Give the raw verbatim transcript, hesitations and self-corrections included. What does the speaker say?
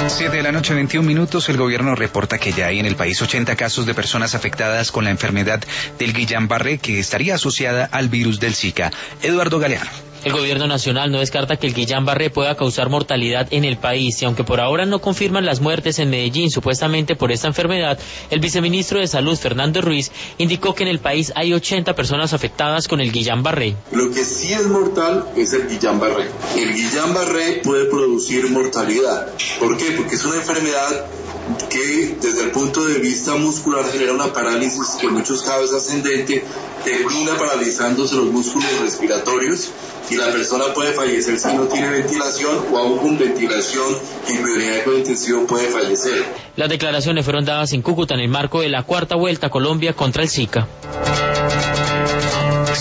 Siete de la noche, veintiún minutos. El gobierno reporta que ya hay en el país ochenta casos de personas afectadas con la enfermedad del Guillain-Barré, que estaría asociada al virus del Zika. Eduardo Galeano. El gobierno nacional no descarta que el Guillain-Barré pueda causar mortalidad en el país y aunque por ahora no confirman las muertes en Medellín supuestamente por esta enfermedad, el viceministro de Salud, Fernando Ruiz, indicó que en el país hay ochenta personas afectadas con el Guillain-Barré. Lo que sí es mortal es el Guillain-Barré. El Guillain-Barré puede producir mortalidad. ¿Por qué? Porque es una enfermedad que desde el punto de vista muscular genera una parálisis que en muchos casos es ascendente, termina paralizándose los músculos respiratorios y la persona puede fallecer si no tiene ventilación o aún con ventilación en prioridad de cuidado intensivo puede fallecer. Las declaraciones fueron dadas en Cúcuta en el marco de la cuarta vuelta a Colombia contra el Zika.